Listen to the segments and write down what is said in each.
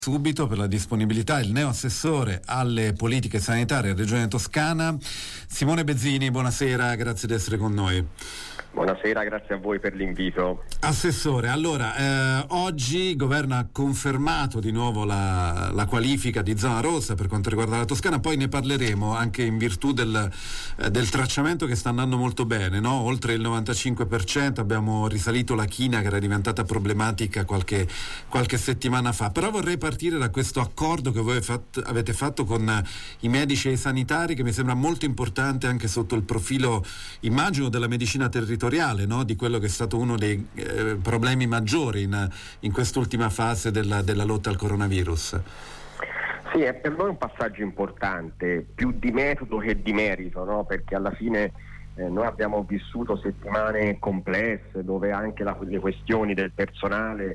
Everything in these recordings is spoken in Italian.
Subito per la disponibilità il neoassessore alle politiche sanitarie Regione Toscana, Simone Bezzini. Buonasera, grazie di essere con noi. Buonasera, grazie a voi per l'invito. Assessore, allora oggi il governo ha confermato di nuovo la qualifica di zona rossa per quanto riguarda la Toscana, poi ne parleremo anche in virtù del tracciamento che sta andando molto bene, no? Oltre il 95%, abbiamo risalito la china che era diventata problematica qualche settimana fa, però vorrei partire da questo accordo che voi avete fatto con i medici e i sanitari, che mi sembra molto importante anche sotto il profilo, immagino, della medicina territoriale, no? Di quello che è stato uno dei problemi maggiori in quest'ultima fase della lotta al coronavirus. Sì, è per noi un passaggio importante, più di metodo che di merito, no? Perché alla fine noi abbiamo vissuto settimane complesse dove anche le questioni del personale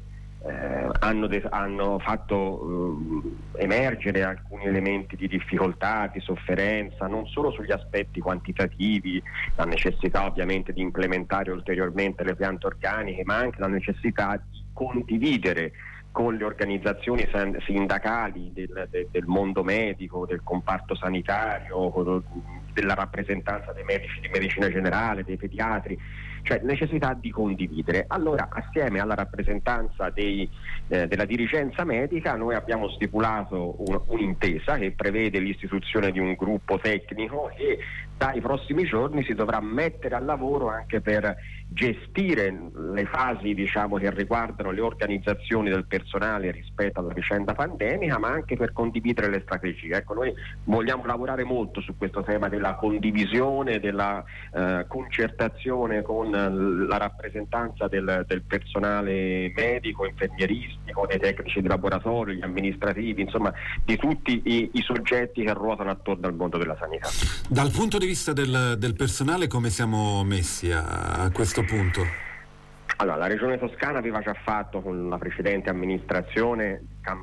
hanno fatto emergere alcuni elementi di difficoltà, di sofferenza, non solo sugli aspetti quantitativi, la necessità ovviamente di implementare ulteriormente le piante organiche, ma anche la necessità di condividere con le organizzazioni sindacali del mondo medico, del comparto sanitario, della rappresentanza dei medici di medicina generale, dei pediatri, cioè necessità di condividere. Allora, assieme alla rappresentanza della dirigenza medica, noi abbiamo stipulato un'intesa che prevede l'istituzione di un gruppo tecnico e dai prossimi giorni si dovrà mettere al lavoro anche per gestire le fasi, diciamo, che riguardano le organizzazioni del personale rispetto alla vicenda pandemica, ma anche per condividere le strategie. Ecco, noi vogliamo lavorare molto su questo tema della condivisione, della concertazione con la rappresentanza del personale medico, infermieristico, dei tecnici di laboratorio, gli amministrativi, insomma di tutti i soggetti che ruotano attorno al mondo della sanità. Dal punto di vista del personale, come siamo messi a questo punto? Allora, la Regione Toscana aveva già fatto con la precedente amministrazione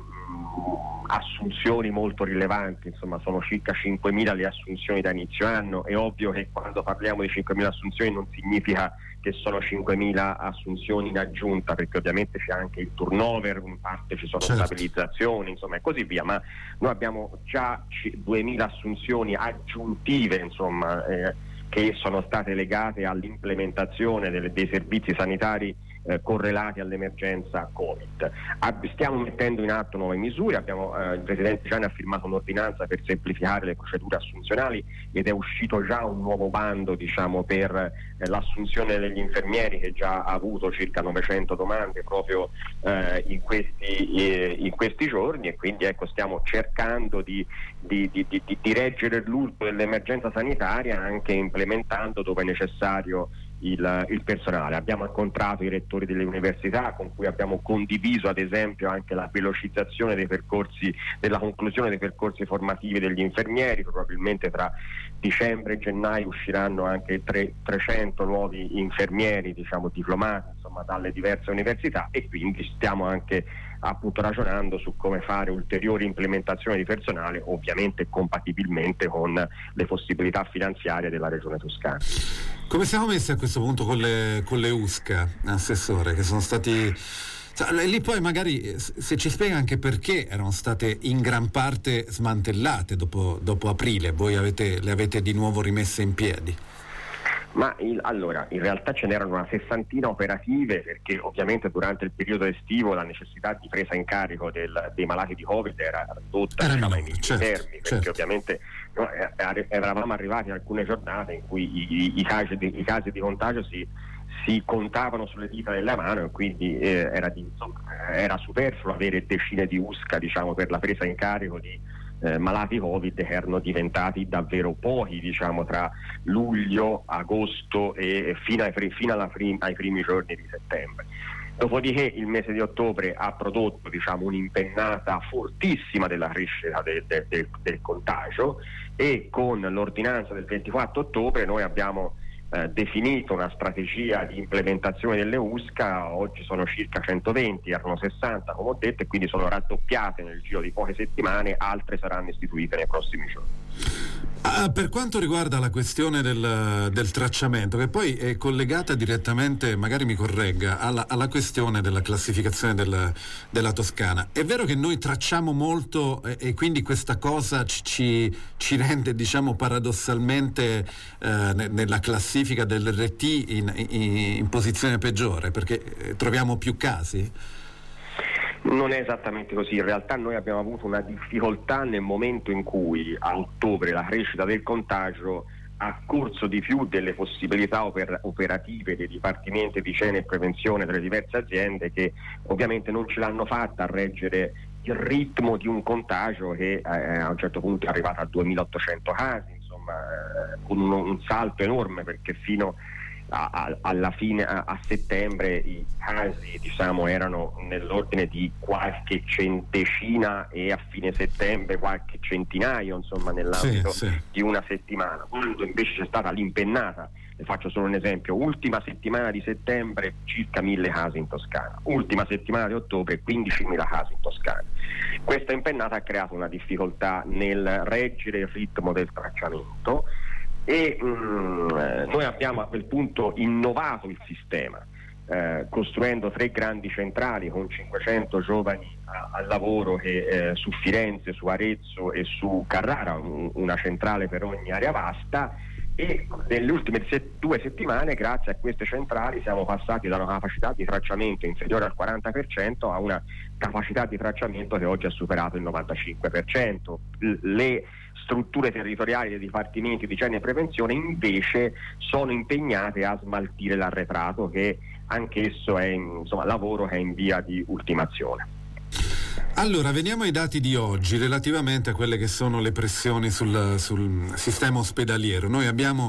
assunzioni molto rilevanti, insomma sono circa 5.000 le assunzioni da inizio anno. È ovvio che quando parliamo di 5.000 assunzioni non significa che sono 5.000 assunzioni in aggiunta, perché ovviamente c'è anche il turnover, in parte ci sono stabilizzazioni, insomma e così via, ma noi abbiamo già 2.000 assunzioni aggiuntive, insomma, che sono state legate all'implementazione dei servizi sanitari correlati all'emergenza Covid. Stiamo mettendo in atto nuove misure, il Presidente già ne ha firmato un'ordinanza per semplificare le procedure assunzionali ed è uscito già un nuovo bando, diciamo, per l'assunzione degli infermieri, che già ha avuto circa 900 domande proprio in questi giorni, e quindi ecco, stiamo cercando di reggere l'urto dell'emergenza sanitaria anche implementando dove è necessario il personale. Abbiamo incontrato i rettori delle università con cui abbiamo condiviso ad esempio anche la velocizzazione dei percorsi, della conclusione dei percorsi formativi degli infermieri. Probabilmente tra dicembre e gennaio usciranno anche 300 nuovi infermieri, diciamo, diplomati, insomma, dalle diverse università, e quindi stiamo anche appunto ragionando su come fare ulteriori implementazioni di personale, ovviamente compatibilmente con le possibilità finanziarie della Regione Toscana. Come siamo messi a questo punto con le USCA, Assessore, che sono stati... lì poi magari se ci spiega anche perché erano state in gran parte smantellate dopo aprile, voi le avete di nuovo rimesse in piedi? Ma allora, in realtà ce n'erano una 60 operative, perché ovviamente durante il periodo estivo la necessità di presa in carico dei malati di Covid era ridotta ai minimi termini, perché ovviamente eravamo arrivati a alcune giornate in cui i casi di contagio si contavano sulle dita della mano, e quindi era superfluo avere decine di USCA, diciamo, per la presa in carico di malati Covid, che erano diventati davvero pochi, diciamo, tra luglio, agosto e fino ai primi giorni di settembre. Dopodiché il mese di ottobre ha prodotto, diciamo, un'impennata fortissima della crescita del contagio, e con l'ordinanza del 24 ottobre noi abbiamo definito una strategia di implementazione delle USCA. Oggi sono circa 120, erano 60 come ho detto, e quindi sono raddoppiate nel giro di poche settimane, altre saranno istituite nei prossimi giorni. Per quanto riguarda la questione del tracciamento, che poi è collegata direttamente, magari mi corregga, alla questione della classificazione della Toscana, è vero che noi tracciamo molto e quindi questa cosa ci rende, diciamo, paradossalmente nella classifica dell'RT in posizione peggiore, perché troviamo più casi? Non è esattamente così, in realtà noi abbiamo avuto una difficoltà nel momento in cui a ottobre la crescita del contagio ha corso di più delle possibilità operative dei dipartimenti di igiene e prevenzione delle diverse aziende, che ovviamente non ce l'hanno fatta a reggere il ritmo di un contagio che a un certo punto è arrivato a 2800 casi, insomma, con un salto enorme, perché fino alla fine, a settembre, i casi, diciamo, erano nell'ordine di qualche centesina e a fine settembre qualche centinaio, insomma, nell'ambito di una settimana, quando invece c'è stata l'impennata. Le faccio solo un esempio: ultima settimana di settembre circa 1000 casi in Toscana, ultima settimana di ottobre 15.000 casi in Toscana. Questa impennata ha creato una difficoltà nel reggere il ritmo del tracciamento e noi abbiamo a quel punto innovato il sistema, costruendo 3 grandi centrali con 500 giovani al lavoro su Firenze, su Arezzo e su Carrara, una centrale per ogni area vasta, e nelle ultime 2 settimane, grazie a queste centrali, siamo passati da una capacità di tracciamento inferiore al 40% a una capacità di tracciamento che oggi ha superato il 95%. Le strutture territoriali dei dipartimenti di igiene e prevenzione invece sono impegnate a smaltire l'arretrato, che anch'esso è lavoro che è in via di ultimazione. Allora, veniamo ai dati di oggi relativamente a quelle che sono le pressioni sul sistema ospedaliero. Noi abbiamo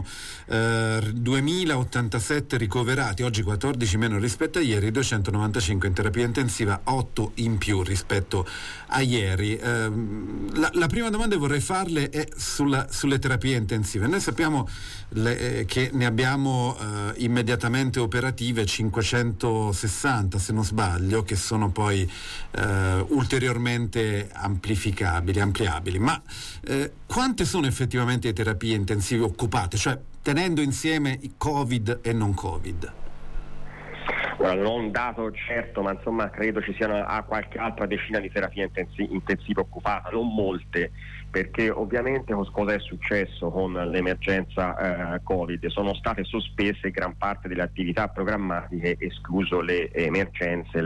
2087 ricoverati, oggi 14 meno rispetto a ieri, 295 in terapia intensiva, 8 in più rispetto a ieri. La prima domanda che vorrei farle è sulle terapie intensive. Noi sappiamo che ne abbiamo immediatamente operative 560, se non sbaglio, che sono poi ulteriormente ampliabili, ma quante sono effettivamente le terapie intensive occupate, cioè tenendo insieme i Covid e non Covid? Non ho un dato certo, ma insomma credo ci siano qualche altra decina di terapie intensive occupate, non molte, perché ovviamente cosa è successo con l'emergenza Covid? Sono state sospese gran parte delle attività programmatiche, escluso le emergenze,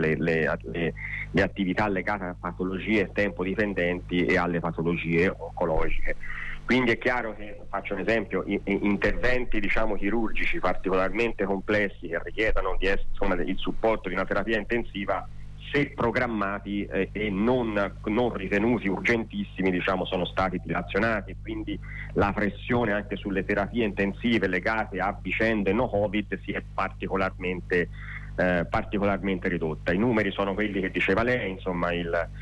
le attività legate a patologie tempo dipendenti e alle patologie oncologiche. Quindi è chiaro che, faccio un esempio, interventi chirurgici particolarmente complessi che richiedono il supporto di una terapia intensiva, se programmati e non ritenuti urgentissimi, sono stati dilazionati, quindi la pressione anche sulle terapie intensive legate a vicende no Covid si è particolarmente ridotta. I numeri sono quelli che diceva lei, insomma,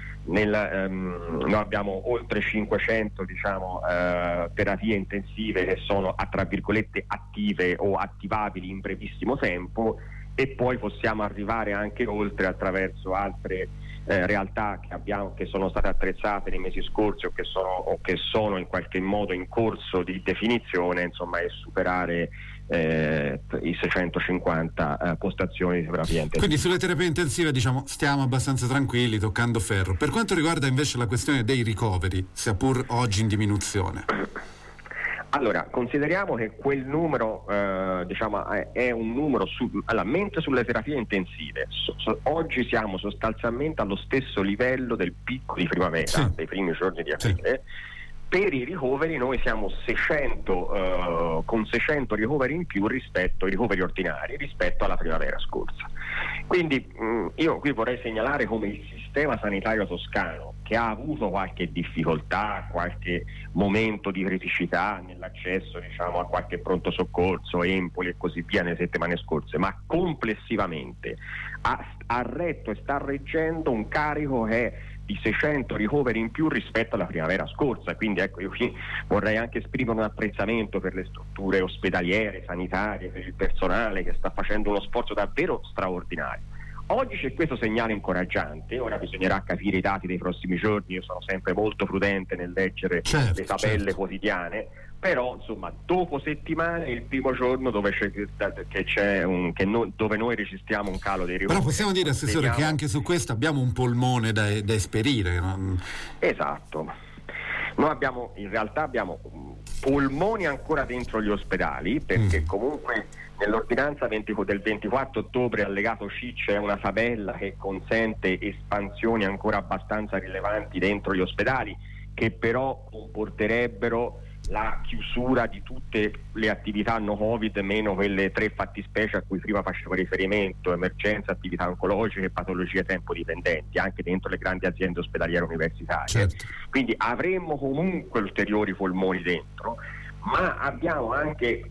noi abbiamo oltre 500 terapie intensive che sono tra virgolette attive o attivabili in brevissimo tempo, e poi possiamo arrivare anche oltre attraverso altre realtà che sono state attrezzate nei mesi scorsi o che sono in qualche modo in corso di definizione, insomma, e superare i 650 postazioni di terapia intensiva. Quindi sulle terapie intensive stiamo abbastanza tranquilli, toccando ferro. Per quanto riguarda invece la questione dei ricoveri, sia pur oggi in diminuzione? Allora, consideriamo che quel numero è un numero mentre sulle terapie intensive oggi siamo sostanzialmente allo stesso livello del picco di primavera, dei primi giorni di aprile. Per i ricoveri noi siamo con 600 ricoveri in più rispetto ai ricoveri ordinari rispetto alla primavera scorsa. Quindi io qui vorrei segnalare come il sistema sanitario toscano, che ha avuto qualche difficoltà, qualche momento di criticità nell'accesso a qualche pronto soccorso, Empoli e così via nelle settimane scorse, ma complessivamente ha retto e sta reggendo un carico che è di 600 ricoveri in più rispetto alla primavera scorsa. Quindi ecco, io qui vorrei anche esprimere un apprezzamento per le strutture ospedaliere, sanitarie, per il personale che sta facendo uno sforzo davvero straordinario. Oggi c'è questo segnale incoraggiante, ora bisognerà capire i dati dei prossimi giorni, io sono sempre molto prudente nel leggere le tabelle quotidiane, però insomma dopo settimane è il primo giorno dove dove noi registriamo un calo dei ricoveri. Però possiamo dire, Assessore, che anche su questo abbiamo un polmone da esperire, no? Esatto, noi in realtà abbiamo polmoni ancora dentro gli ospedali, perché comunque nell'ordinanza del 24 ottobre allegato C c'è una tabella che consente espansioni ancora abbastanza rilevanti dentro gli ospedali, che però comporterebbero la chiusura di tutte le attività no Covid, meno quelle 3 fattispecie a cui prima facevo riferimento: emergenza, attività oncologiche e patologie tempo dipendenti, anche dentro le grandi aziende ospedaliere universitarie. Certo. Quindi avremmo comunque ulteriori polmoni dentro, ma abbiamo anche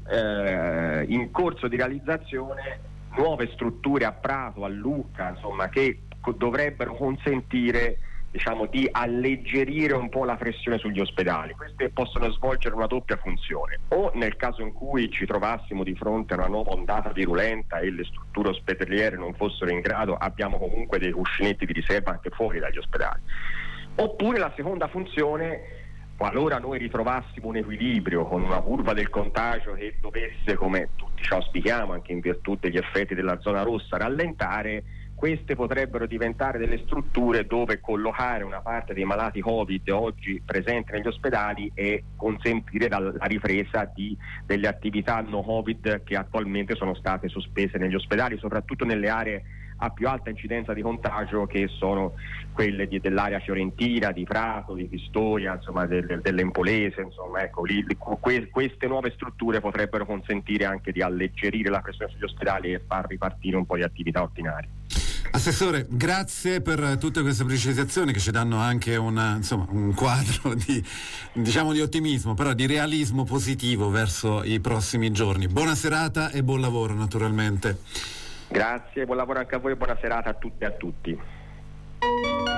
in corso di realizzazione nuove strutture a Prato, a Lucca, insomma, che dovrebbero consentire, diciamo, di alleggerire un po' la pressione sugli ospedali. Queste possono svolgere una doppia funzione: o nel caso in cui ci trovassimo di fronte a una nuova ondata virulenta e le strutture ospedaliere non fossero in grado, abbiamo comunque dei cuscinetti di riserva anche fuori dagli ospedali; oppure la seconda funzione, qualora noi ritrovassimo un equilibrio con una curva del contagio che dovesse, come tutti ci auspichiamo anche in virtù degli effetti della zona rossa, rallentare, queste potrebbero diventare delle strutture dove collocare una parte dei malati Covid oggi presenti negli ospedali e consentire la ripresa delle attività no Covid che attualmente sono state sospese negli ospedali, soprattutto nelle aree a più alta incidenza di contagio, che sono quelle dell'area fiorentina, di Prato, di Pistoia, insomma dell'Empolese, insomma, ecco, queste nuove strutture potrebbero consentire anche di alleggerire la pressione sugli ospedali e far ripartire un po' di attività ordinarie. Assessore, grazie per tutte queste precisazioni che ci danno anche un quadro di ottimismo, però di realismo positivo verso i prossimi giorni. Buona serata e buon lavoro, naturalmente. Grazie, buon lavoro anche a voi e buona serata a tutte e a tutti.